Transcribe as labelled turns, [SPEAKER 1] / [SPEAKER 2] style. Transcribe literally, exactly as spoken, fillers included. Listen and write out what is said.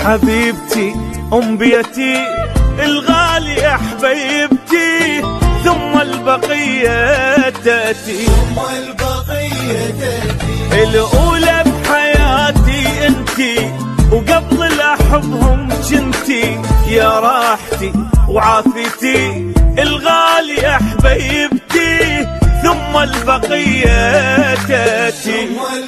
[SPEAKER 1] حبيبتي أم بيتي الغالية حبيبتي، ثم البقية تأتي،
[SPEAKER 2] ثم البقية تأتي.
[SPEAKER 1] الأولى بحياتي انتي، وقبل الأحبهم جنتي، يا راحتي وعافيتي الغالية حبيبتي، ثم البقية تأتي.